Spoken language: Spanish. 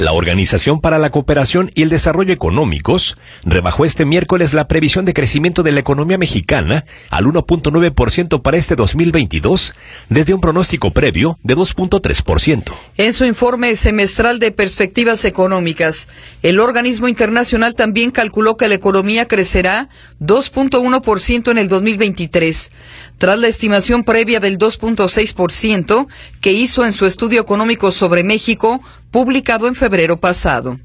La Organización para la Cooperación y el Desarrollo Económicos rebajó este miércoles la previsión de crecimiento de la economía mexicana al 1.9% para este 2022, desde un pronóstico previo de 2.3%. En su informe semestral de perspectivas económicas, el organismo internacional también calculó que la economía crecerá 2.1% en el 2023, tras la estimación previa del 2.6% que hizo en su estudio económico sobre México, publicado en febrero pasado.